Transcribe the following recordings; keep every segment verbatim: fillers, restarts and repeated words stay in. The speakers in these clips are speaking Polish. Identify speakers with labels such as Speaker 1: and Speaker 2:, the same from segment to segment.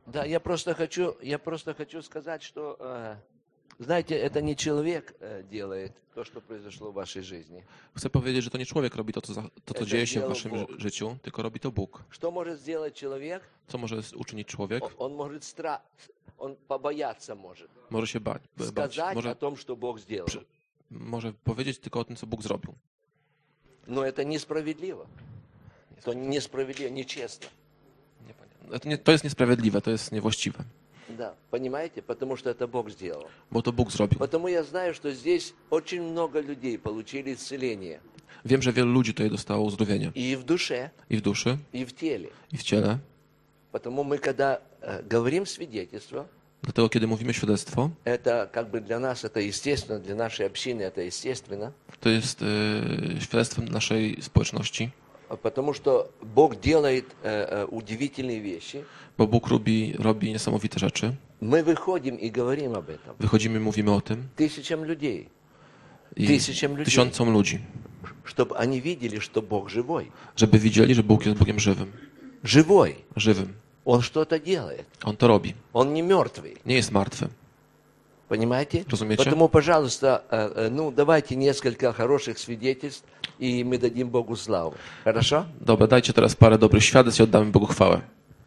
Speaker 1: Да, я просто хочу, я просто хочу сказать, что, э, знаете, это не человек э, делает то, что произошло в вашей жизни.
Speaker 2: Chcę powiedzieć, że to nie człowiek robi to, co, za- to, co
Speaker 1: To
Speaker 2: dzieje się w
Speaker 1: сделал
Speaker 2: waszym
Speaker 1: Бог.
Speaker 2: ży- życiu, tylko robi to Bóg.
Speaker 1: Что может сделать человек?
Speaker 2: Co może uczynić człowiek?
Speaker 1: О- Он может стра... он побояться может.
Speaker 2: Może się bać, bać.
Speaker 1: Сказать о
Speaker 2: Może,
Speaker 1: том, что Бог сделал.
Speaker 2: Przy- może powiedzieć tylko o tym, co Bóg zrobił.
Speaker 1: Но это несправедливо. То несправедливо, нечестно.
Speaker 2: Nie, to, nie, to jest niesprawiedliwe, to jest niewłaściwe,
Speaker 1: Да, понимаете? Потому что это Бог сделал.
Speaker 2: bo to Bóg zrobił.
Speaker 1: Потому я знаю, что здесь очень много людей получили исцеление.
Speaker 2: Wiem, że wielu ludzi tutaj dostało uzdrowienie
Speaker 1: И в душе,
Speaker 2: i w duszy,
Speaker 1: и в теле.
Speaker 2: i w ciele.
Speaker 1: Потому мы, когда э, говорим свидетельство,
Speaker 2: Dlatego, kiedy mówimy świadectwo,
Speaker 1: это как бы для нас это естественно, для нашей общины это естественно.
Speaker 2: to jest y, świadectwem naszej społeczności,
Speaker 1: Потому что Бог делает э, э, удивительные вещи.
Speaker 2: bo Bóg robi, robi niesamowite rzeczy.
Speaker 1: Мы выходим и говорим об этом.
Speaker 2: Wychodzimy, mówimy o tym
Speaker 1: Тысячам людей.
Speaker 2: i
Speaker 1: Tysiącom ludzi.
Speaker 2: tysiącom ludzi,
Speaker 1: Чтобы они видели, что Бог живой.
Speaker 2: żeby widzieli, że Bóg jest Bogiem żywym.
Speaker 1: Живой.
Speaker 2: Żywym.
Speaker 1: Он что-то делает.
Speaker 2: On to robi.
Speaker 1: Он не мертвый.
Speaker 2: Nie jest martwy.
Speaker 1: Понимаете?
Speaker 2: Разумеете.
Speaker 1: Потому, пожалуйста, э, э, ну, давайте несколько хороших свидетельств, и мы дадим Богу славу. Хорошо?
Speaker 2: Dobra, dajcie teraz parę dobrych świadectw i oddamy Bogu chwałę.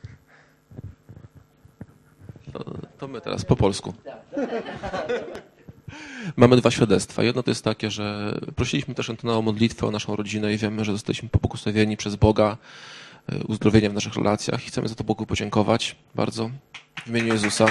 Speaker 2: To, to my teraz po polsku. Mamy dwa świadectwa. Jedno to jest takie, że prosiliśmy też Antona o modlitwę o naszą rodzinę i wiemy, że zostaliśmy pobłogosławieni przez Boga y, uzdrowieniem w naszych relacjach i chcemy za to Bogu podziękować bardzo w imieniu Jezusa.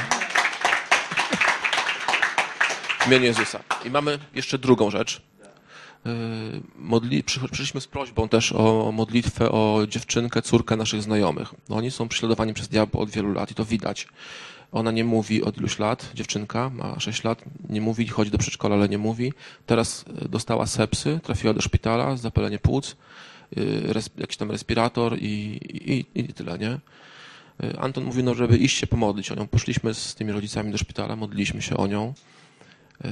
Speaker 2: W imieniu Jezusa. I mamy jeszcze drugą rzecz. Y, Modli, przy- przyszliśmy z prośbą też o modlitwę o dziewczynkę, córkę naszych znajomych. No, oni są prześladowani przez diabła od wielu lat i to widać. Ona nie mówi od iluś lat, dziewczynka, ma sześć lat, nie mówi, chodzi do przedszkola, ale nie mówi. Teraz y, dostała sepsy, trafiła do szpitala, zapalenie płuc, y, res, jakiś tam respirator i, i, i tyle, nie? Y, Anton mówi, no, żeby iść się pomodlić o nią. Poszliśmy z tymi rodzicami do szpitala, modliliśmy się o nią. Y,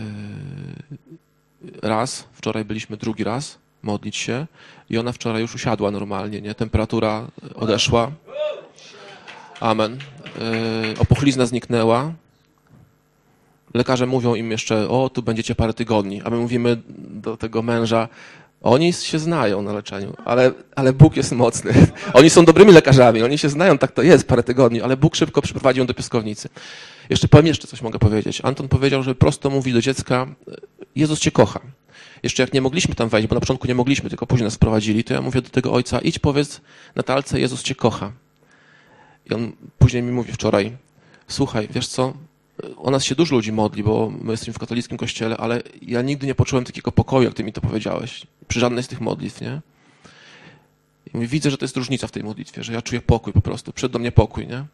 Speaker 2: Raz, wczoraj byliśmy drugi raz modlić się i ona wczoraj już usiadła normalnie, nie? Temperatura odeszła. Amen. Yy, opuchlizna zniknęła. Lekarze mówią im jeszcze, o, tu będziecie parę tygodni, a my mówimy do tego męża, oni się znają na leczeniu, ale, ale Bóg jest mocny. Oni są dobrymi lekarzami, oni się znają, tak to jest, parę tygodni, ale Bóg szybko przyprowadził ją do piaskownicy. Jeszcze powiem, jeszcze coś mogę powiedzieć. Anton powiedział, że prosto mówi do dziecka, Jezus cię kocha. Jeszcze jak nie mogliśmy tam wejść, bo na początku nie mogliśmy, tylko później nas wprowadzili, to ja mówię do tego ojca, idź powiedz Natalce, Jezus cię kocha. I on później mi mówi wczoraj, słuchaj, wiesz co, o nas się dużo ludzi modli, bo my jesteśmy w katolickim kościele, ale ja nigdy nie poczułem takiego pokoju, jak ty mi to powiedziałeś, przy żadnej z tych modlitw, nie? I mówi, widzę, że to jest różnica w tej modlitwie, że ja czuję pokój po prostu, przyszedł do mnie pokój, nie?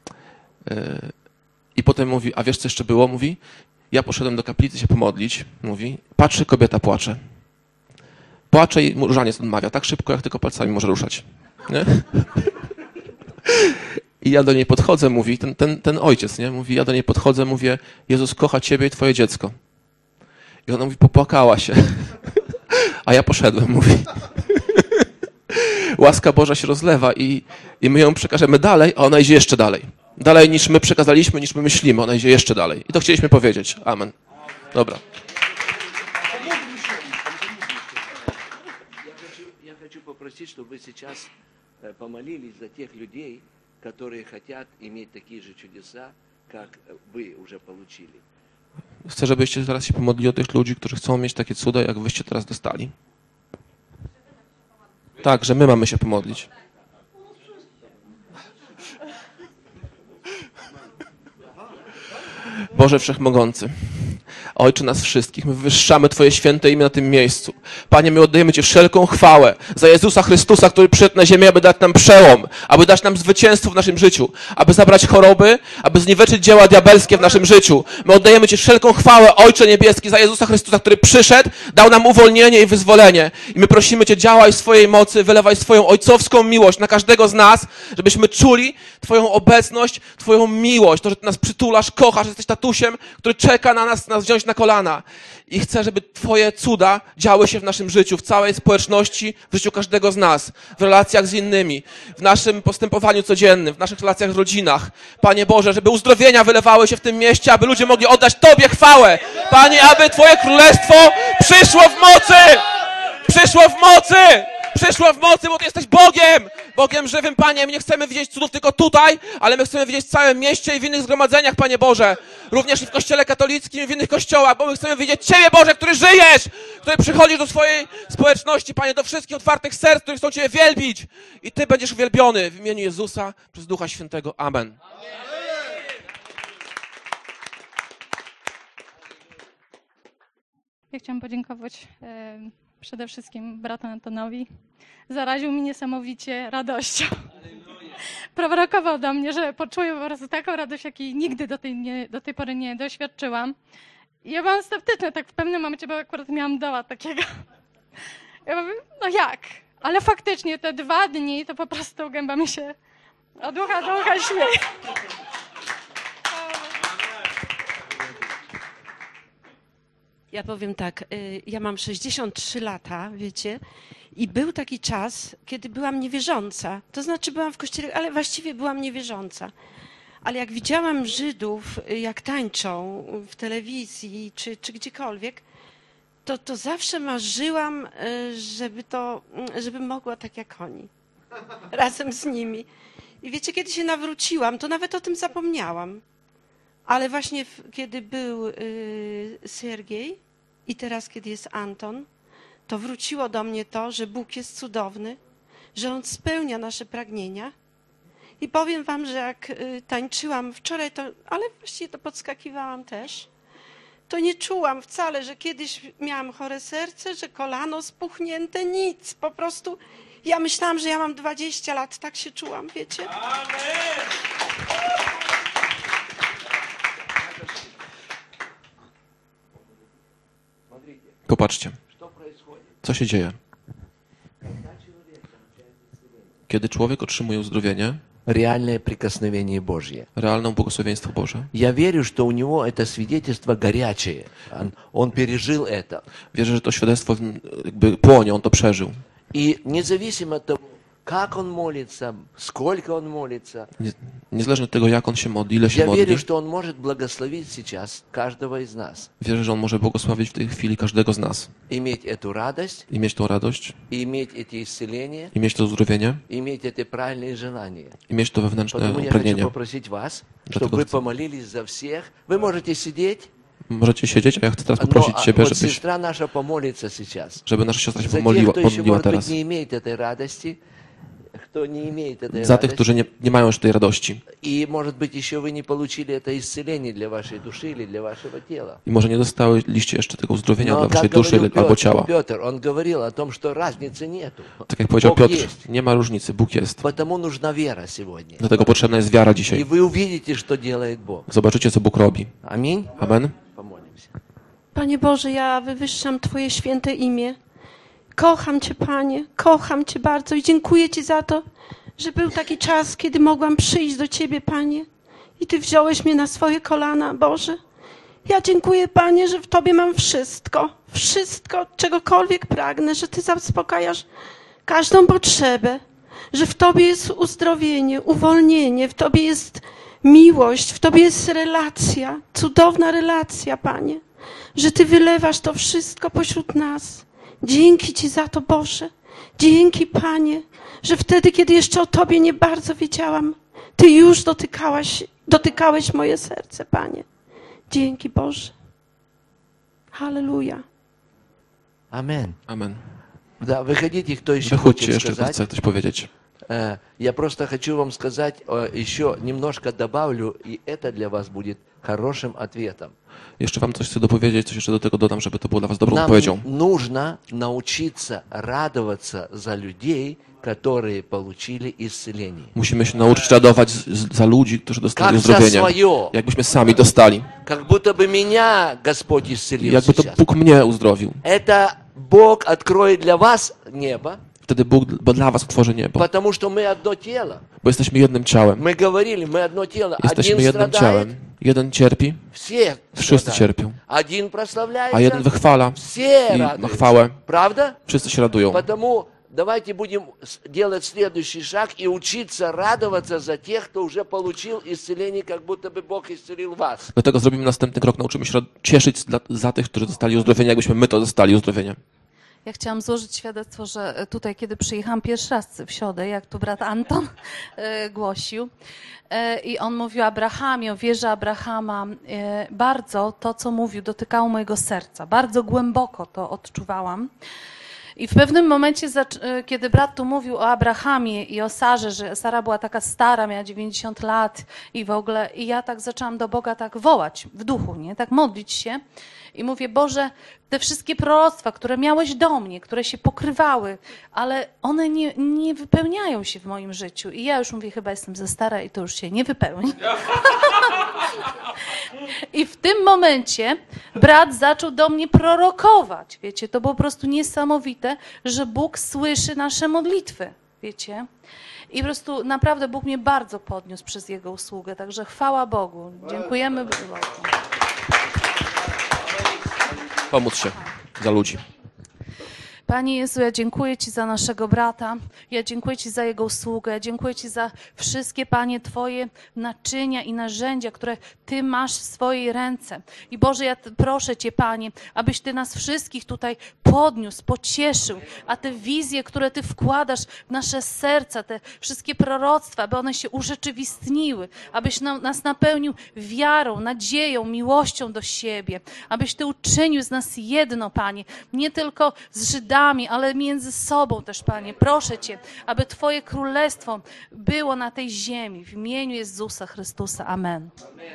Speaker 2: I potem mówi, a wiesz co jeszcze było? Mówi, ja poszedłem do kaplicy się pomodlić, mówi, patrzy, kobieta płacze. Płacze i różaniec odmawia, tak szybko, jak tylko palcami może ruszać, nie? I ja do niej podchodzę, mówi, ten, ten, ten ojciec, nie? Mówi, ja do niej podchodzę, mówię, Jezus kocha ciebie i twoje dziecko. I ona mówi, popłakała się. A ja poszedłem, mówi. Łaska Boża się rozlewa i, i my ją przekażemy dalej, a ona idzie jeszcze dalej. Dalej niż my przekazaliśmy, niż my myślimy, ona idzie jeszcze dalej. I to chcieliśmy powiedzieć. Amen. Dobra.
Speaker 1: Я хочу попросить, чтобы вы сейчас э, помолились за тех людей, которые хотят иметь такие же чудеса, как э, вы уже получили.
Speaker 2: Chcę, żebyście teraz się pomodlili o tych ludzi, którzy chcą mieć takie cuda, jak wyście teraz dostali. Tak, że my mamy się pomodlić. Boże Wszechmogący, Ojcze nas wszystkich, my wywyższamy Twoje święte imię na tym miejscu. Panie, my oddajemy Ci wszelką chwałę za Jezusa Chrystusa, który przyszedł na ziemię, aby dać nam przełom, aby dać nam zwycięstwo w naszym życiu, aby zabrać choroby, aby zniweczyć dzieła diabelskie w naszym życiu. My oddajemy Ci wszelką chwałę, Ojcze Niebieski, za Jezusa Chrystusa, który przyszedł, dał nam uwolnienie i wyzwolenie. I my prosimy Cię, działaj swojej mocy, wylewaj swoją ojcowską miłość na każdego z nas, żebyśmy czuli Twoją obecność, Twoją miłość, to, że Ty nas przytulasz, kochasz, jesteś tatusiem, który czeka na nas, nas wziąć usiąść na kolana i chcę, żeby Twoje cuda działy się w naszym życiu, w całej społeczności, w życiu każdego z nas, w relacjach z innymi, w naszym postępowaniu codziennym, w naszych relacjach w rodzinach. Panie Boże, żeby uzdrowienia wylewały się w tym mieście, aby ludzie mogli oddać Tobie chwałę. Panie, aby Twoje królestwo przyszło w mocy! Przyszło w mocy! Przyszło w mocy, bo Ty jesteś Bogiem! Bogiem żywym, Panie. My nie chcemy widzieć cudów tylko tutaj, ale my chcemy widzieć w całym mieście i w innych zgromadzeniach, Panie Boże. Również i w Kościele katolickim i w innych kościołach, bo my chcemy widzieć Ciebie, Boże, który żyjesz, który przychodzisz do swojej społeczności, Panie, do wszystkich otwartych serc, których chcą Ciebie wielbić. I Ty będziesz uwielbiony w imieniu Jezusa przez Ducha Świętego. Amen.
Speaker 3: Ja chciałam podziękować e, przede wszystkim bratu Antonowi. Zaraził mnie niesamowicie radością. Prorokował do mnie, że poczuję po prostu taką radość, jakiej nigdy do tej, nie, do tej pory nie doświadczyłam. I ja byłam sceptyczna, tak w pewnym momencie, bo akurat miałam doła takiego. Ja mówię, no jak? Ale faktycznie te dwa dni to po prostu gęba mi się od ucha do ucha śmieje.
Speaker 4: Ja powiem tak, ja mam sześćdziesiąt trzy lata, wiecie, i był taki czas, kiedy byłam niewierząca. To znaczy byłam w kościele, ale właściwie byłam niewierząca. Ale jak widziałam Żydów, jak tańczą w telewizji czy, czy gdziekolwiek, to, to zawsze marzyłam, żeby to, żebym mogła tak jak oni. Razem z nimi. I wiecie, kiedy się nawróciłam, to nawet o tym zapomniałam. Ale właśnie w, kiedy był y, Sergiej i teraz, kiedy jest Anton, to wróciło do mnie to, że Bóg jest cudowny, że On spełnia nasze pragnienia. I powiem wam, że jak y, tańczyłam wczoraj, to, ale właściwie to podskakiwałam też, to nie czułam wcale, że kiedyś miałam chore serce, że kolano spuchnięte, nic. Po prostu ja myślałam, że ja mam dwadzieścia lat, tak się czułam, wiecie? Amen.
Speaker 2: Popatrzcie, co się dzieje. Kiedy człowiek otrzymuje uzdrowienie,
Speaker 1: Реальное прикосновение Божье.
Speaker 2: realne błogosławieństwo Boże.
Speaker 1: Я верю, что у него это свидетельство горячее. Он, он пережил это.
Speaker 2: Wierzę, że to świadectwo jakby płonie, on to przeżył.
Speaker 1: И независимо от того, как он молится, сколько он молится,
Speaker 2: Nie, niezależnie od tego, jak on się modli, ile się
Speaker 1: я
Speaker 2: modli,
Speaker 1: верю, что он может благословить сейчас каждого из нас.
Speaker 2: wierzę, że on może błogosławić w tej chwili każdego z nas.
Speaker 1: Иметь эту радость,
Speaker 2: I mieć tą radość,
Speaker 1: и иметь эти исцеления,
Speaker 2: i mieć to uzdrowienie,
Speaker 1: и иметь эти правильные желания.
Speaker 2: i mieć to wewnętrzne
Speaker 1: Поэтому я хочу
Speaker 2: pragnienie.
Speaker 1: попросить вас,
Speaker 2: Dlatego
Speaker 1: чтобы вы
Speaker 2: chcę-
Speaker 1: помолились за всех. Вы можете сидеть,
Speaker 2: Możecie siedzieć, a ja chcę teraz
Speaker 1: но
Speaker 2: poprosić
Speaker 1: а,
Speaker 2: Ciebie,
Speaker 1: вот
Speaker 2: żebyś,
Speaker 1: сестра наша помолится сейчас.
Speaker 2: żeby nasza siostra się
Speaker 1: За тех,
Speaker 2: pomodliła,
Speaker 1: кто еще,
Speaker 2: pomodliła
Speaker 1: может быть,
Speaker 2: teraz.
Speaker 1: не имеет этой радости, кто не имеет этой
Speaker 2: Za tych,
Speaker 1: радости,
Speaker 2: którzy nie, nie mają już tej radości.
Speaker 1: и, может быть, еще вы не получили это исцеление для вашей души или для вашего тела.
Speaker 2: I może nie dostaliście jeszcze tego uzdrowienia
Speaker 1: Но,
Speaker 2: dla
Speaker 1: как
Speaker 2: waszej duszy
Speaker 1: говорил
Speaker 2: albo
Speaker 1: Петр,
Speaker 2: ciała.
Speaker 1: Петр, он говорил о том, что разницы нету.
Speaker 2: Tak jak powiedział
Speaker 1: Бог
Speaker 2: Piotr,
Speaker 1: есть.
Speaker 2: nie ma różnicy, Bóg jest.
Speaker 1: Потому нужна вера сегодня.
Speaker 2: Dlatego potrzebna jest wiara
Speaker 1: И
Speaker 2: dzisiaj.
Speaker 1: вы увидите, что делает Бог.
Speaker 2: Zobaczycie, co Bóg robi.
Speaker 1: Аминь.
Speaker 2: Amen.
Speaker 1: Помолимся.
Speaker 4: Panie Boże, ja wywyższam Twoje święte imię. Kocham Cię, Panie, kocham Cię bardzo i dziękuję Ci za to, że był taki czas, kiedy mogłam przyjść do Ciebie, Panie, i Ty wziąłeś mnie na swoje kolana, Boże. Ja dziękuję, Panie, że w Tobie mam wszystko, wszystko, czegokolwiek pragnę, że Ty zaspokajasz każdą potrzebę, że w Tobie jest uzdrowienie, uwolnienie, w Tobie jest miłość, w Tobie jest relacja, cudowna relacja, Panie, że Ty wylewasz to wszystko pośród nas. Dzięki Ci za to, Boże. Dzięki, Panie, że wtedy, kiedy jeszcze o Tobie nie bardzo wiedziałam, Ty już dotykałaś, dotykałeś moje serce, Panie. Dzięki, Boże. Halleluja.
Speaker 1: Амен.
Speaker 2: Amen.
Speaker 1: Да, выходите, кто еще
Speaker 2: Wychódźcie
Speaker 1: хочет
Speaker 2: jeszcze, kto
Speaker 1: сказать.
Speaker 2: chce coś powiedzieć.
Speaker 1: Э, Я просто хочу вам сказать, э, еще немножко добавлю, и это для вас будет хорошим ответом.
Speaker 2: Jeszcze wam coś chcę dopowiedzieć, coś jeszcze do tego dodam, żeby to było dla was dobrą
Speaker 1: Нам
Speaker 2: odpowiedzią.
Speaker 1: нужно научиться радоваться за людей, которые получили исцеление.
Speaker 2: Musimy się nauczyć radować z, z, za ludzi, którzy dostali
Speaker 1: Как за
Speaker 2: uzdrowienie.
Speaker 1: свое.
Speaker 2: Jakbyśmy sami dostali.
Speaker 1: Как будто бы меня Господь исцелил
Speaker 2: Jakby to
Speaker 1: сейчас.
Speaker 2: Bóg mnie uzdrowił.
Speaker 1: Это Бог откроет для вас небо,
Speaker 2: Wtedy Bóg bo dla was utworzy niebo.
Speaker 1: потому что мы одно тело.
Speaker 2: Bo jesteśmy jednym ciałem.
Speaker 1: Мы говорили, мы одно тело. Один
Speaker 2: Jesteśmy jednym
Speaker 1: страдает,
Speaker 2: ciałem. Jeden cierpi,
Speaker 1: все
Speaker 2: wszyscy
Speaker 1: страдают.
Speaker 2: cierpią,
Speaker 1: Один прославляется,
Speaker 2: a jeden wychwala
Speaker 1: все
Speaker 2: i ma
Speaker 1: радуются.
Speaker 2: chwałę.
Speaker 1: Правда?
Speaker 2: Wszyscy się radują.
Speaker 1: Потому давайте будем с- делать следующий шаг и учиться радоваться за тех, кто уже получил исцеление, как будто бы Бог исцелил вас.
Speaker 2: Dlatego zrobimy następny krok, nauczymy się rad- cieszyć dla, za tych, którzy zostali uzdrowieni, jakbyśmy my to zostali uzdrowieni.
Speaker 5: Ja chciałam złożyć świadectwo, że tutaj, kiedy przyjechałam pierwszy raz w środę, jak tu brat Anton e, głosił, e, i on mówił o Abrahamie, o wierze Abrahama, e, bardzo to, co mówił, dotykało mojego serca. Bardzo głęboko to odczuwałam. I w pewnym momencie, zac- e, kiedy brat tu mówił o Abrahamie i o Sarze, że Sara była taka stara, miała dziewięćdziesiąt lat i w ogóle, i ja tak zaczęłam do Boga tak wołać w duchu, nie? Tak modlić się. I mówię, Boże, te wszystkie proroctwa, które miałeś do mnie, które się pokrywały, ale one nie, nie wypełniają się w moim życiu. I ja już mówię, chyba jestem za stara i to już się nie wypełni. I w tym momencie brat zaczął do mnie prorokować. Wiecie, to było po prostu niesamowite, że Bóg słyszy nasze modlitwy. Wiecie? I po prostu naprawdę Bóg mnie bardzo podniósł przez Jego usługę. Także chwała Bogu. Dziękujemy Bogu.
Speaker 2: Pomóc się za ludzi.
Speaker 5: Panie Jezu, ja dziękuję Ci za naszego brata, ja dziękuję Ci za jego usługę, ja dziękuję Ci za wszystkie, Panie, Twoje naczynia i narzędzia, które Ty masz w swojej ręce. I Boże, ja proszę Cię, Panie, abyś Ty nas wszystkich tutaj podniósł, pocieszył, a te wizje, które Ty wkładasz w nasze serca, te wszystkie proroctwa, aby one się urzeczywistniły, abyś nam, nas napełnił wiarą, nadzieją, miłością do siebie, abyś Ty uczynił z nas jedno, Panie, nie tylko z Żydami, ale między sobą też, Panie. Proszę Cię, aby Twoje królestwo było na tej ziemi. W imieniu Jezusa Chrystusa. Amen.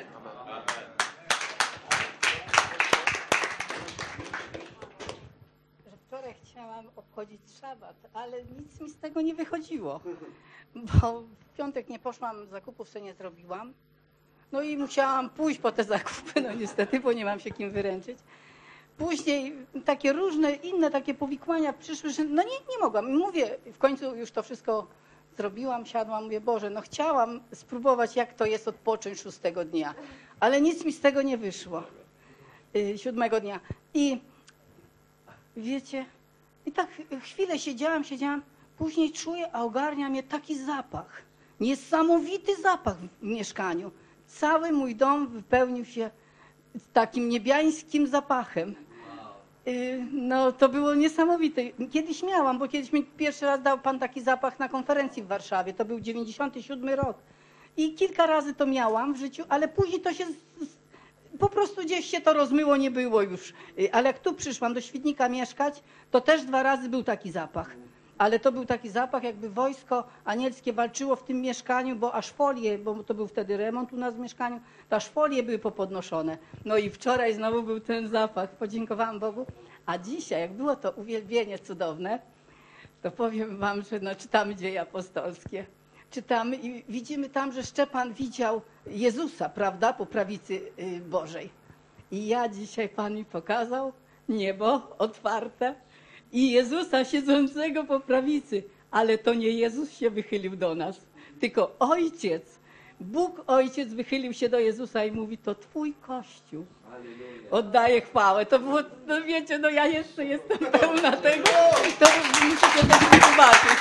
Speaker 6: Wczoraj chciałam obchodzić szabat, ale nic mi z tego nie wychodziło, bo w piątek nie poszłam, zakupów sobie nie zrobiłam. No i musiałam pójść po te zakupy, no niestety, bo nie mam się kim wyręczyć. Później takie różne inne takie powikłania przyszły, że no nie, nie mogłam. I mówię, w końcu już to wszystko zrobiłam, siadłam, mówię, Boże, no chciałam spróbować, jak to jest odpocząć szóstego dnia, ale nic mi z tego nie wyszło, yy, siódmego dnia. I wiecie, i tak chwilę siedziałam, siedziałam, później czuję, a ogarnia mnie taki zapach, niesamowity zapach w mieszkaniu. Cały mój dom wypełnił się takim niebiańskim zapachem. No to było niesamowite. Kiedyś miałam, bo kiedyś mi pierwszy raz dał Pan taki zapach na konferencji w Warszawie. To był dziewięćdziesiąty siódmy rok. I kilka razy to miałam w życiu, ale później to się po prostu gdzieś się to rozmyło, nie było już. Ale jak tu przyszłam do Świdnika mieszkać, to też dwa razy był taki zapach. Ale to był taki zapach, jakby wojsko anielskie walczyło w tym mieszkaniu, bo aż folie, bo to był wtedy remont u nas w mieszkaniu, to aż folie były popodnoszone. No i wczoraj znowu był ten zapach, podziękowałam Bogu. A dzisiaj, jak było to uwielbienie cudowne, to powiem wam, że no, czytamy Dzieje Apostolskie. Czytamy i widzimy tam, że Szczepan widział Jezusa, prawda, po prawicy Bożej. I ja dzisiaj Pan mi pokazał niebo otwarte i Jezusa siedzącego po prawicy, ale to nie Jezus się wychylił do nas, tylko Ojciec. Bóg Ojciec wychylił się do Jezusa i mówi, to Twój Kościół. Oddaję chwałę. To było, no wiecie, no ja jeszcze jestem pełna tego, to musicie też zobaczyć.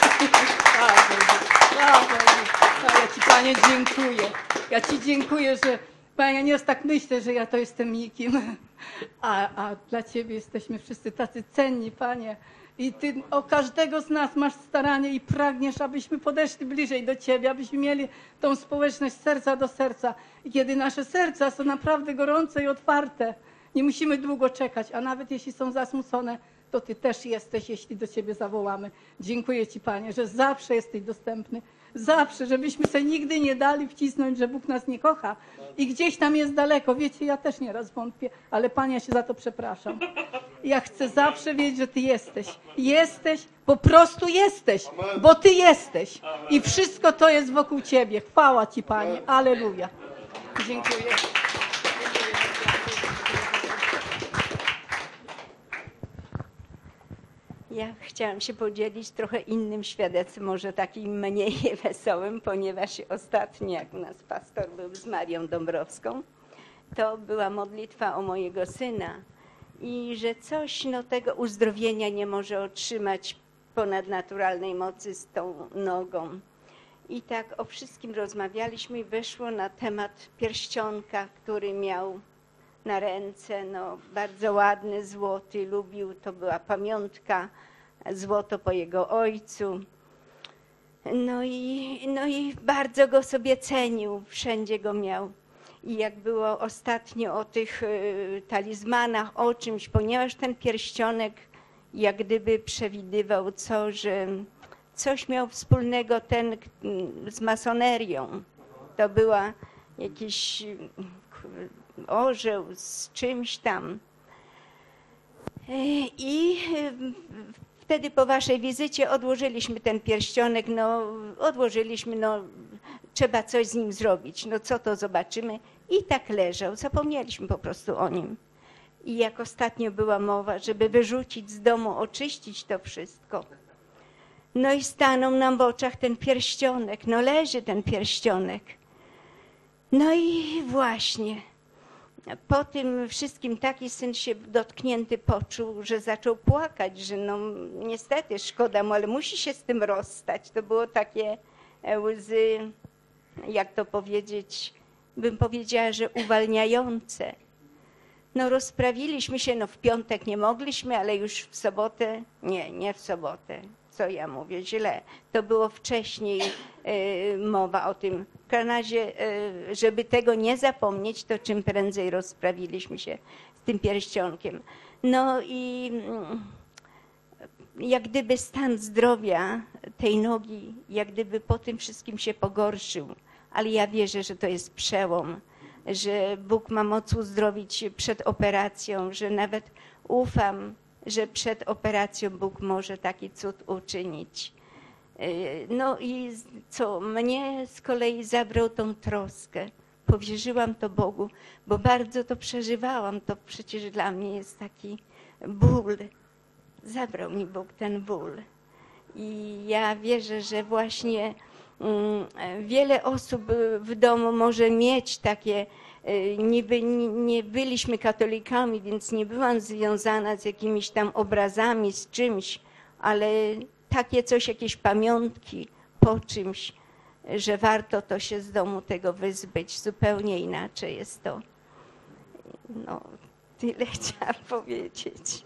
Speaker 6: Ja Ci, Panie, dziękuję. Ja Ci dziękuję, że, Panie, ja nieraz tak myślę, że ja to jestem nikim, a, a dla Ciebie jesteśmy wszyscy tacy cenni, Panie. I Ty o każdego z nas masz staranie i pragniesz, abyśmy podeszli bliżej do Ciebie, abyśmy mieli tą społeczność serca do serca. I kiedy nasze serca są naprawdę gorące i otwarte, nie musimy długo czekać, a nawet jeśli są zasmucone, to Ty też jesteś, jeśli do Ciebie zawołamy. Dziękuję Ci, Panie, że zawsze jesteś dostępny. Zawsze, żebyśmy sobie nigdy nie dali wcisnąć, że Bóg nas nie kocha i gdzieś tam jest daleko. Wiecie, ja też nieraz wątpię, ale Panie, ja się za to przepraszam. Ja chcę zawsze wiedzieć, że Ty jesteś. Jesteś, po prostu jesteś, bo Ty jesteś. I wszystko to jest wokół Ciebie. Chwała Ci, Panie. Alleluja. Dziękuję.
Speaker 7: Ja chciałam się podzielić trochę innym świadectwem, może takim mniej wesołym, ponieważ ostatnio, jak u nas pastor był z Marią Dąbrowską, to była modlitwa o mojego syna i że coś no, tego uzdrowienia nie może otrzymać ponadnaturalnej mocy z tą nogą. I tak o wszystkim rozmawialiśmy i wyszło na temat pierścionka, który miał na ręce, no bardzo ładny, złoty, lubił, to była pamiątka, złoto po jego ojcu. No i, no i bardzo go sobie cenił, wszędzie go miał. I jak było ostatnio o tych y, talizmanach, o czymś, ponieważ ten pierścionek jak gdyby przewidywał co, że coś miał wspólnego ten y, z masonerią. To była jakiś y, orzeł z czymś tam. I wtedy po waszej wizycie odłożyliśmy ten pierścionek, no odłożyliśmy, no trzeba coś z nim zrobić, no co to zobaczymy. I tak leżał, zapomnieliśmy po prostu o nim. I jak ostatnio była mowa, żeby wyrzucić z domu, oczyścić to wszystko. No i stanął nam w oczach ten pierścionek, no leży ten pierścionek. No i właśnie, po tym wszystkim taki syn się dotknięty poczuł, że zaczął płakać, że no niestety szkoda mu, ale musi się z tym rozstać. To było takie łzy, jak to powiedzieć, bym powiedziała, że uwalniające. No rozprawiliśmy się, no w piątek nie mogliśmy, ale już w sobotę, nie, nie w sobotę, co ja mówię, źle. To było wcześniej y, mowa o tym. W każdym razie, y, żeby tego nie zapomnieć, to czym prędzej rozprawiliśmy się z tym pierścionkiem. No i y, jak gdyby stan zdrowia tej nogi, jak gdyby po tym wszystkim się pogorszył. Ale ja wierzę, że to jest przełom, że Bóg ma moc uzdrowić przed operacją, że nawet ufam, że przed operacją Bóg może taki cud uczynić. No i co, mnie z kolei zabrał tą troskę. Powierzyłam to Bogu, bo bardzo to przeżywałam. To przecież dla mnie jest taki ból. Zabrał mi Bóg ten ból. I ja wierzę, że właśnie wiele osób w domu może mieć takie, niby nie byliśmy katolikami, więc nie byłam związana z jakimiś tam obrazami, z czymś, ale takie coś, jakieś pamiątki po czymś, że warto to się z domu tego wyzbyć. Zupełnie inaczej jest to. No, tyle chciałam powiedzieć.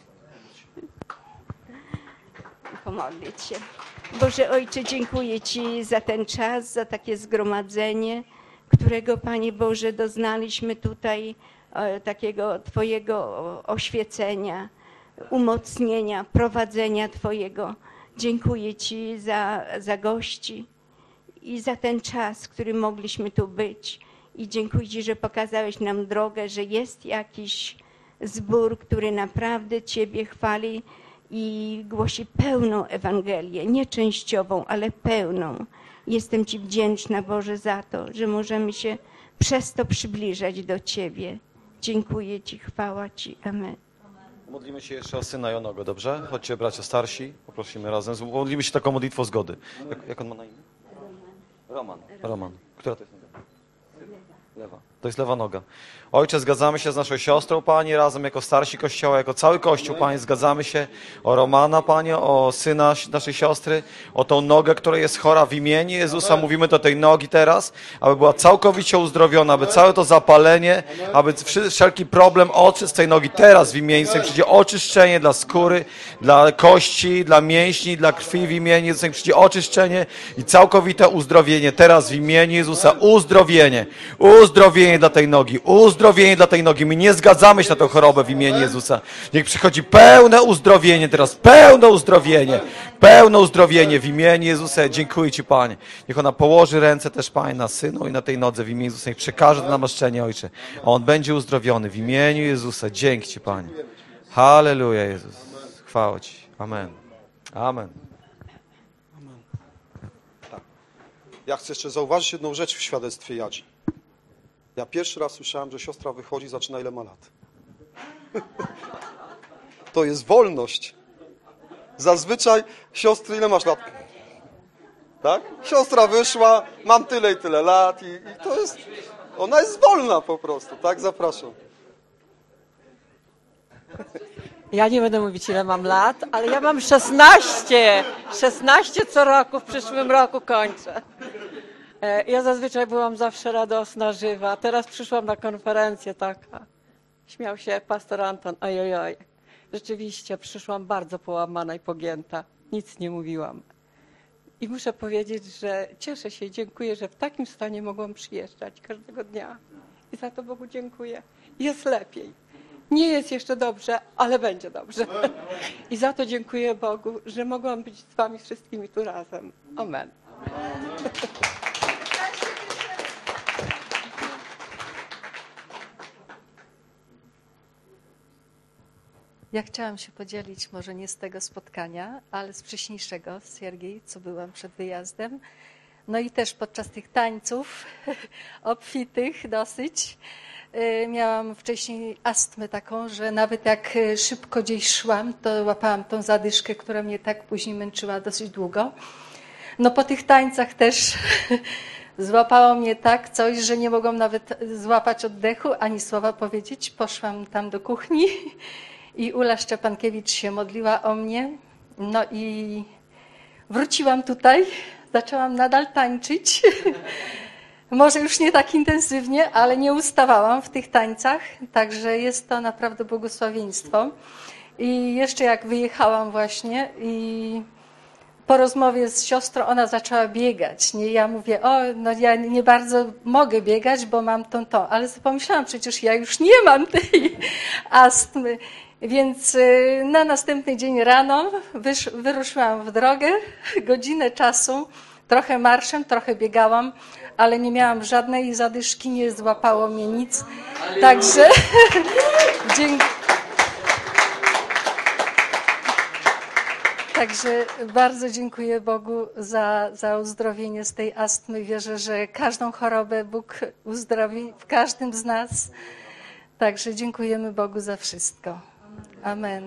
Speaker 7: Pomodlić się. Boże Ojcze, dziękuję Ci za ten czas, za takie zgromadzenie, którego, Panie Boże, doznaliśmy tutaj e, takiego Twojego oświecenia, umocnienia, prowadzenia Twojego. Dziękuję Ci za, za gości i za ten czas, w którym mogliśmy tu być. I dziękuję Ci, że pokazałeś nam drogę, że jest jakiś zbór, który naprawdę Ciebie chwali i głosi pełną Ewangelię, nie częściową, ale pełną. Jestem Ci wdzięczna, Boże, za to, że możemy się przez to przybliżać do Ciebie. Dziękuję Ci, chwała Ci. Amen.
Speaker 8: Modlimy się jeszcze o syna Jonego, dobrze? Chodźcie, bracia starsi, poprosimy razem. Modlimy się taką modlitwą zgody. Jak, jak on ma na imię? Roman. Roman. Która to jest noga? Lewa. To jest lewa noga. Ojcze, zgadzamy się z naszą siostrą, Panie, razem jako starsi Kościoła, jako cały Kościół, Panie, zgadzamy się o Romana, Panie, o syna naszej siostry, o tą nogę, która jest chora w imieniu Jezusa. Mówimy do tej nogi teraz, aby była całkowicie uzdrowiona, aby całe to zapalenie, aby wszelki problem oczy z tej nogi teraz w imieniu Jezusa. Przyjdzie oczyszczenie dla skóry, dla kości, dla mięśni, dla krwi w imieniu Jezusa. Przyjdzie oczyszczenie i całkowite uzdrowienie teraz w imieniu Jezusa. Uzdrowienie, uzdrowienie dla tej nogi, uzdrowienie dla tej nogi. My nie zgadzamy się na tę chorobę w imieniu Jezusa. Niech przychodzi pełne uzdrowienie teraz, pełne uzdrowienie, pełne uzdrowienie w imieniu Jezusa. Dziękuję Ci, Panie. Niech ona położy ręce też, Panie, na synu i na tej nodze w imieniu Jezusa. Niech przekaże to namaszczenie, Ojcze. A on będzie uzdrowiony w imieniu Jezusa. Dzięki Ci, Panie. Halleluja, Jezus. Chwała Ci. Amen. Amen.
Speaker 9: Ja chcę jeszcze zauważyć jedną rzecz w świadectwie Jadzi. Ja pierwszy raz słyszałem, że siostra wychodzi, zaczyna ile ma lat. To jest wolność. Zazwyczaj, siostry, ile masz lat? Tak? Siostra wyszła, mam tyle i tyle lat i, i to jest, ona jest wolna po prostu, tak? Zapraszam.
Speaker 10: Ja nie będę mówić, ile mam lat, ale ja mam szesnaście. szesnaście co roku, w przyszłym roku kończę. Ja zazwyczaj byłam zawsze radosna, żywa. Teraz przyszłam na konferencję taka. Śmiał się pastor Anton, ojojoj. Rzeczywiście przyszłam bardzo połamana i pogięta. Nic nie mówiłam. I muszę powiedzieć, że cieszę się i dziękuję, że w takim stanie mogłam przyjeżdżać każdego dnia. I za to Bogu dziękuję. Jest lepiej. Nie jest jeszcze dobrze, ale będzie dobrze. I za to dziękuję Bogu, że mogłam być z wami wszystkimi tu razem. Amen.
Speaker 11: Ja chciałam się podzielić może nie z tego spotkania, ale z wcześniejszego, z Siergiej, co byłam przed wyjazdem. No i też podczas tych tańców obfitych dosyć miałam wcześniej astmę taką, że nawet jak szybko gdzieś szłam, to łapałam tą zadyszkę, która mnie tak później męczyła dosyć długo. No po tych tańcach też złapało mnie tak coś, że nie mogłam nawet złapać oddechu, ani słowa powiedzieć. Poszłam tam do kuchni i Ula Szczepankiewicz się modliła o mnie. No i wróciłam tutaj, zaczęłam nadal tańczyć. Może już nie tak intensywnie, ale nie ustawałam w tych tańcach, także jest to naprawdę błogosławieństwo. I jeszcze jak wyjechałam właśnie i po rozmowie z siostrą ona zaczęła biegać. Nie, ja mówię, o, no ja nie bardzo mogę biegać, bo mam tą, to, ale pomyślałam, przecież ja już nie mam tej astmy. Więc na następny dzień rano wysz, wyruszyłam w drogę, godzinę czasu, trochę marszem, trochę biegałam, ale nie miałam żadnej zadyszki, nie złapało mnie nic. Także dziękuję. Także bardzo dziękuję Bogu za, za uzdrowienie z tej astmy. Wierzę, że każdą chorobę Bóg uzdrowi w każdym z nas. Także dziękujemy Bogu za wszystko. Amen.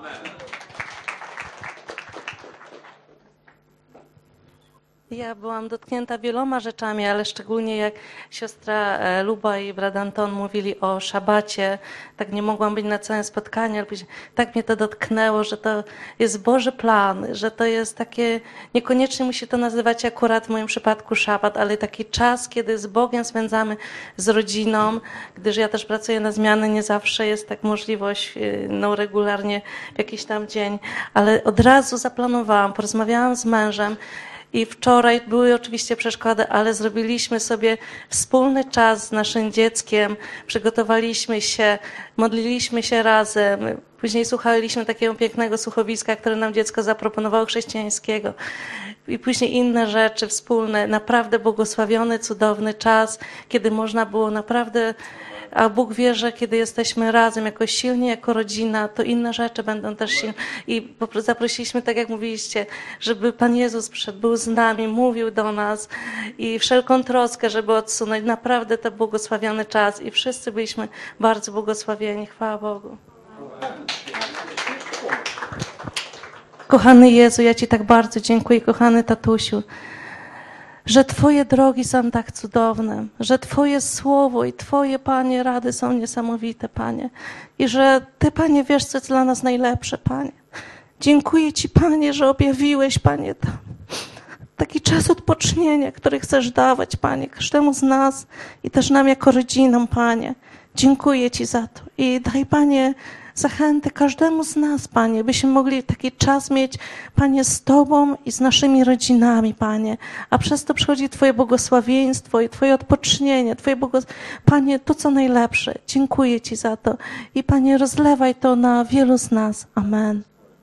Speaker 5: Ja byłam dotknięta wieloma rzeczami, ale szczególnie jak siostra Luba i brat Anton mówili o szabacie, tak nie mogłam być na całym spotkaniu, ale tak mnie to dotknęło, że to jest Boży plan, że to jest takie, niekoniecznie musi to nazywać akurat w moim przypadku szabat, ale taki czas, kiedy z Bogiem spędzamy, z rodziną, gdyż ja też pracuję na zmiany, nie zawsze jest tak możliwość, no regularnie w jakiś tam dzień, ale od razu zaplanowałam, porozmawiałam z mężem. I wczoraj były oczywiście przeszkody, ale zrobiliśmy sobie wspólny czas z naszym dzieckiem, przygotowaliśmy się, modliliśmy się razem, później słuchaliśmy takiego pięknego słuchowiska, które nam dziecko zaproponowało, chrześcijańskiego. I później inne rzeczy wspólne, naprawdę błogosławiony, cudowny czas, kiedy można było naprawdę, a Bóg wie, że kiedy jesteśmy razem, jakoś silni, jako rodzina, to inne rzeczy będą też silne. I zaprosiliśmy, tak jak mówiliście, żeby Pan Jezus przyszedł, był z nami, mówił do nas i wszelką troskę, żeby odsunąć. Naprawdę to błogosławiony czas i wszyscy byliśmy bardzo błogosławieni. Chwała Bogu. Kochany Jezu, ja Ci tak bardzo dziękuję, kochany tatusiu, że Twoje drogi są tak cudowne, że Twoje słowo i Twoje, Panie, rady są niesamowite, Panie. I że Ty, Panie, wiesz, co jest dla nas najlepsze, Panie. Dziękuję Ci, Panie, że objawiłeś, Panie, tam taki czas odpocznienia, który chcesz dawać, Panie, każdemu z nas i też nam jako rodzinom, Panie. Dziękuję Ci za to i daj, Panie, zachętę każdemu z nas, Panie, byśmy mogli taki czas mieć, Panie, z Tobą i z naszymi rodzinami, Panie. A przez to przychodzi Twoje błogosławieństwo i Twoje odpocznienie, Twoje błogos... Panie, to co najlepsze. Dziękuję Ci za to. I Panie, rozlewaj to na wielu z nas. Amen.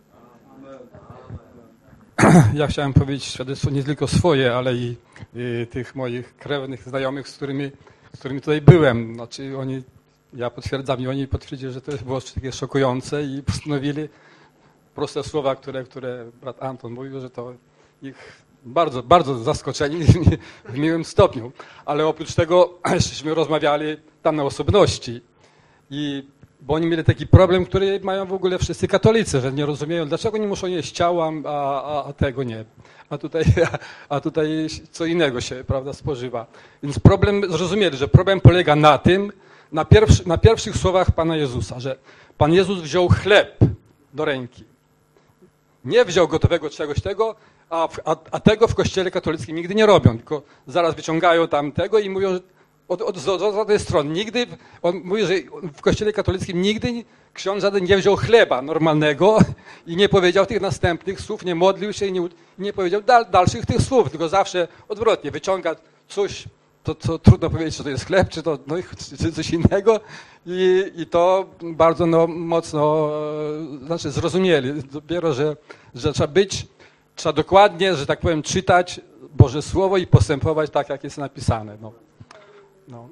Speaker 12: Ja chciałem powiedzieć świadectwo nie tylko swoje, ale i, i tych moich krewnych znajomych, z którymi, z którymi tutaj byłem. Znaczy oni Ja potwierdzam i oni potwierdzili, że to było takie szokujące i postanowili proste słowa, które, które brat Anton mówił, że to ich bardzo, bardzo zaskoczeni w miłym stopniu. Ale oprócz tego żeśmy rozmawiali tam na osobności i bo oni mieli taki problem, który mają w ogóle wszyscy katolicy, że nie rozumieją, dlaczego nie muszą jeść ciała, a, a, a tego nie. A tutaj, a tutaj co innego się, prawda, spożywa. Więc problem, zrozumieli, że problem polega na tym, na, pierwszy, na pierwszych słowach Pana Jezusa, że Pan Jezus wziął chleb do ręki. Nie wziął gotowego czegoś tego, a, a, a tego w kościele katolickim nigdy nie robią, tylko zaraz wyciągają tam tego i mówią, że od, od, od, od tej strony. Nigdy, on mówi, że w kościele katolickim nigdy ksiądz żaden nie wziął chleba normalnego i nie powiedział tych następnych słów, nie modlił się i nie, nie powiedział dal, dalszych tych słów, tylko zawsze odwrotnie, wyciąga coś, to, to trudno powiedzieć, czy to jest chleb, czy to no, czy coś innego i, i to bardzo no, mocno znaczy zrozumieli. Dopiero, że, że trzeba być, trzeba dokładnie, że tak powiem, czytać Boże Słowo i postępować tak, jak jest napisane. No. No.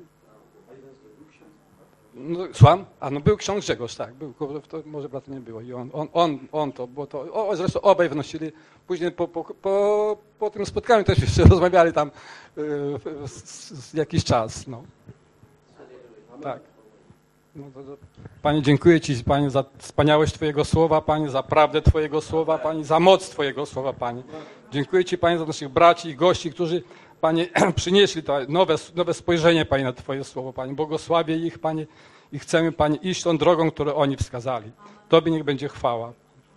Speaker 12: No, słucham? A no był ksiądz Grzegorz, tak, był, to może brata nie było i on, on, on, on to, bo to, o, zresztą obaj wnosili, później po, po, po, po tym spotkaniu też jeszcze rozmawiali tam yy, z, z jakiś czas, no. Tak. No, to, to, Panie, dziękuję Ci, Panie, za wspaniałość Twojego słowa, Panie, za prawdę Twojego słowa, Panie, za moc Twojego słowa, Panie. Dziękuję Ci, Panie, za naszych braci i gości, którzy, Panie, przynieśli to nowe, nowe spojrzenie, Panie, na Twoje słowo, Panie. Błogosławię ich, Panie, i chcemy, Panie, iść tą drogą, którą oni wskazali. Tobie niech będzie chwała.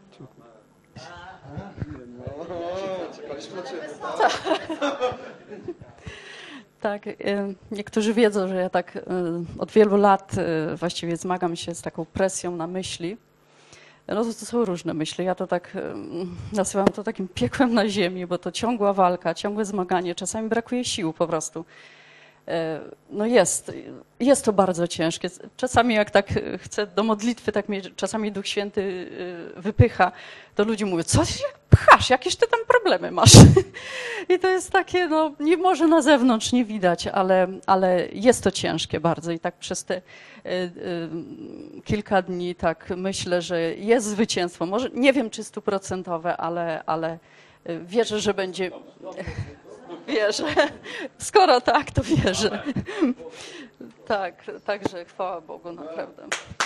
Speaker 13: Tak, niektórzy wiedzą, że ja tak od wielu lat właściwie zmagam się z taką presją na myśli. No to, to są różne myśli. Ja to tak nazywam to takim piekłem na ziemi, bo to ciągła walka, ciągłe zmaganie. Czasami brakuje sił po prostu. No jest, jest to bardzo ciężkie. Czasami jak tak chcę do modlitwy, tak mnie czasami Duch Święty wypycha, to ludzie mówią, co się pchasz, jakieś ty tam problemy masz. I to jest takie, no nie może na zewnątrz nie widać, ale, ale jest to ciężkie bardzo i tak przez te y, y, kilka dni tak myślę, że jest zwycięstwo. Może nie wiem czy stuprocentowe, ale, ale wierzę, że będzie... Wierzę. Skoro tak, to wierzę. Tak, także chwała Bogu, naprawdę.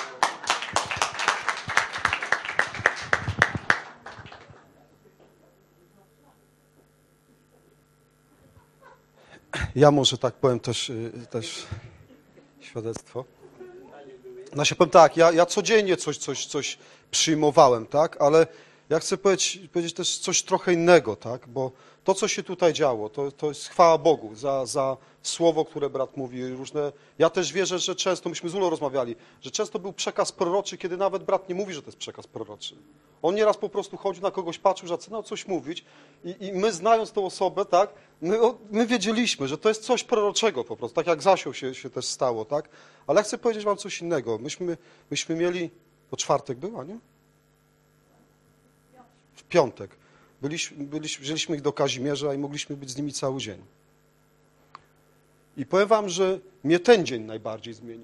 Speaker 9: Ja może tak powiem też, też świadectwo. No się powiem tak, ja, ja codziennie coś, coś, coś przyjmowałem, tak, ale ja chcę powiedzieć, powiedzieć też coś trochę innego, tak, bo to, co się tutaj działo, to, to jest chwała Bogu za, za słowo, które brat mówi, różne. Ja też wierzę, że często, myśmy z Ulą rozmawiali, że często był przekaz proroczy, kiedy nawet brat nie mówi, że to jest przekaz proroczy. On nieraz po prostu chodził na kogoś, patrzył, że zaczynał coś mówić i, i my znając tą osobę, tak, my, my wiedzieliśmy, że to jest coś proroczego po prostu, tak jak Zasią się, się też stało, tak. Ale ja chcę powiedzieć wam coś innego. Myśmy, myśmy mieli, to czwartek była, nie? W piątek. Byliśmy, byliśmy, wzięliśmy ich do Kazimierza i mogliśmy być z nimi cały dzień. I powiem wam, że mnie ten dzień najbardziej zmienił.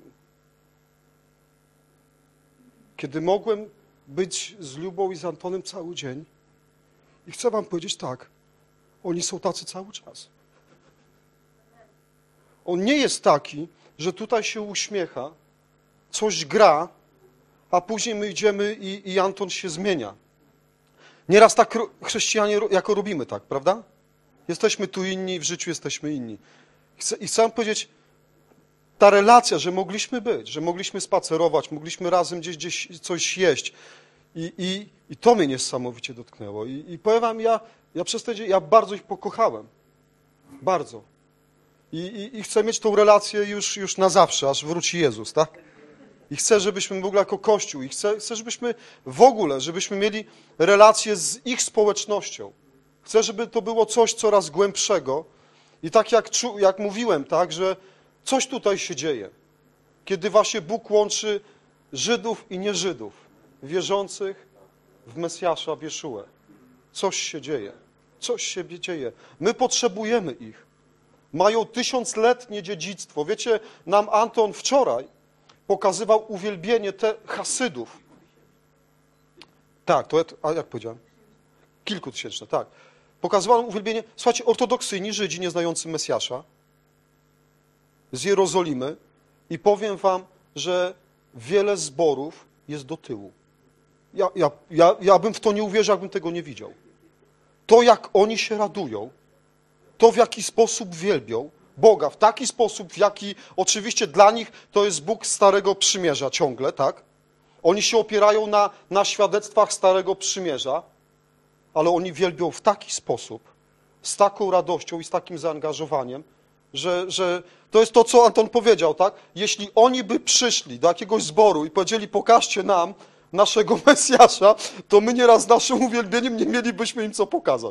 Speaker 9: Kiedy mogłem być z Lubą i z Antonem cały dzień i chcę wam powiedzieć tak, oni są tacy cały czas. On nie jest taki, że tutaj się uśmiecha, coś gra, a później my idziemy i, i Anton się zmienia. Nieraz tak chrześcijanie jako robimy tak, prawda? Jesteśmy tu inni, w życiu jesteśmy inni. Chcę, I chcę powiedzieć, ta relacja, że mogliśmy być, że mogliśmy spacerować, mogliśmy razem gdzieś, gdzieś coś jeść i, i, i to mnie niesamowicie dotknęło. I, i powiem wam, ja, ja przez ten dzień, ja bardzo ich pokochałem. Bardzo. I, i, i chcę mieć tą relację już, już na zawsze, aż wróci Jezus, tak? I chcę, żebyśmy w ogóle jako Kościół, i chcę, chcę, żebyśmy w ogóle, żebyśmy mieli relację z ich społecznością. Chcę, żeby to było coś coraz głębszego. I tak jak, jak mówiłem, tak, że coś tutaj się dzieje. Kiedy właśnie Bóg łączy Żydów i nieżydów, wierzących w Mesjasza, w Jeszułę. Coś się dzieje. Coś się dzieje. My potrzebujemy ich. Mają tysiącletnie dziedzictwo. Wiecie, nam Anton wczoraj pokazywał uwielbienie te Hasydów. Tak, to a jak powiedziałem? Kilkutysięczne, tak. Pokazywał nam uwielbienie, słuchajcie, ortodoksyjni Żydzi nieznający Mesjasza z Jerozolimy i powiem wam, że wiele zborów jest do tyłu. Ja, ja, ja, ja bym w to nie uwierzył, jakbym tego nie widział. To, jak oni się radują, to, w jaki sposób wielbią Boga, w taki sposób, w jaki oczywiście dla nich to jest Bóg Starego Przymierza ciągle, tak? Oni się opierają na, na świadectwach Starego Przymierza, ale oni wielbią w taki sposób, z taką radością i z takim zaangażowaniem, że, że to jest to, co Anton powiedział, tak? Jeśli oni by przyszli do jakiegoś zboru i powiedzieli, pokażcie nam naszego Mesjasza, to my nieraz z naszym uwielbieniem nie mielibyśmy im co pokazać.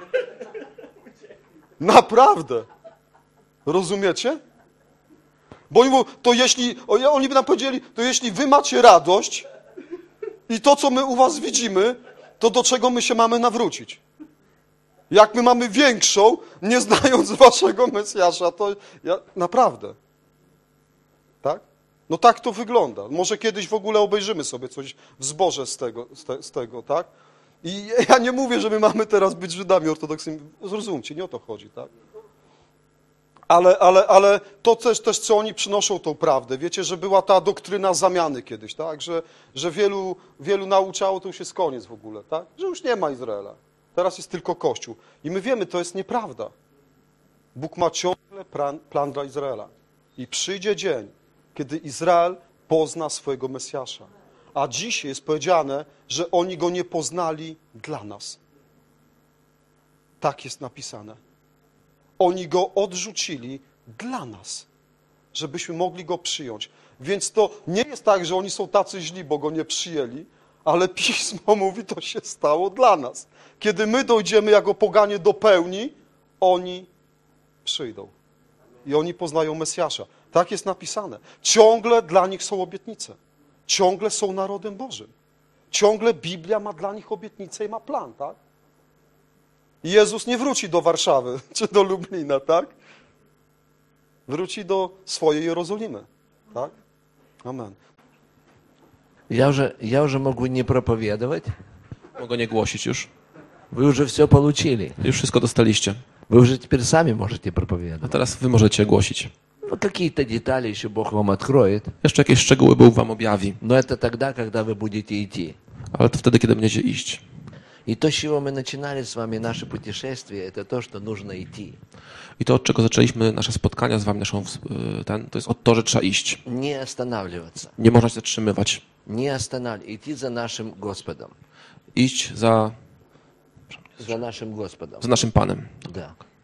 Speaker 9: Naprawdę. Rozumiecie? Bo oni mówią, to jeśli, oni by nam powiedzieli, to jeśli wy macie radość i to, co my u was widzimy, to do czego my się mamy nawrócić? Jak my mamy większą, nie znając waszego Mesjasza, to ja, naprawdę. Tak? No tak to wygląda. Może kiedyś w ogóle obejrzymy sobie coś w zborze z tego, z, te, z tego, tak? I ja nie mówię, że my mamy teraz być Żydami ortodoksyjnymi. Zrozumcie, nie o to chodzi, tak? Ale, ale, ale to też, też, co oni przynoszą tą prawdę. Wiecie, że była ta doktryna zamiany kiedyś, tak? Że, że wielu, wielu nauczało, to już jest koniec w ogóle, tak? Że już nie ma Izraela. Teraz jest tylko Kościół. I my wiemy, to jest nieprawda. Bóg ma ciągle plan, plan dla Izraela. I przyjdzie dzień, kiedy Izrael pozna swojego Mesjasza. A dzisiaj jest powiedziane, że oni go nie poznali dla nas. Tak jest napisane. Oni go odrzucili dla nas, żebyśmy mogli go przyjąć. Więc to nie jest tak, że oni są tacy źli, bo go nie przyjęli, ale Pismo mówi, to się stało dla nas. Kiedy my dojdziemy jako poganie do pełni, oni przyjdą. I oni poznają Mesjasza. Tak jest napisane. Ciągle dla nich są obietnice. Ciągle są narodem Bożym. Ciągle Biblia ma dla nich obietnicę i ma plan, tak? Jezus nie wróci do Warszawy czy do Lublina, tak? Wróci do swojej Jerozolimy, tak? Amen.
Speaker 1: Я уже, я уже могу не проповедовать.
Speaker 2: Mogę nie głosić już.
Speaker 1: Вы уже все получили.
Speaker 2: Już wszystko dostaliście.
Speaker 1: Вы уже теперь сами можете
Speaker 2: A
Speaker 1: проповедовать.
Speaker 2: teraz wy możecie głosić.
Speaker 1: Ну, какие-то детали еще Бог вам откроет.
Speaker 2: Jeszcze jakieś szczegóły Bóg wam objawi.
Speaker 1: Но это тогда, когда вы будете идти.
Speaker 2: Ale to wtedy, kiedy będziecie iść.
Speaker 1: И то, с чего мы начинали с вами наше путешествие, это то, что нужно идти.
Speaker 2: I to, od czego zaczęliśmy nasze spotkania z wami, naszą, ten, to jest od to, że trzeba iść.
Speaker 1: Не останавливаться.
Speaker 2: Nie można się zatrzymywać.
Speaker 1: Не останавливаться. Идти за нашим Господом.
Speaker 2: Iść za,
Speaker 1: За нашим Господом.
Speaker 2: za naszym Panem.
Speaker 1: Да.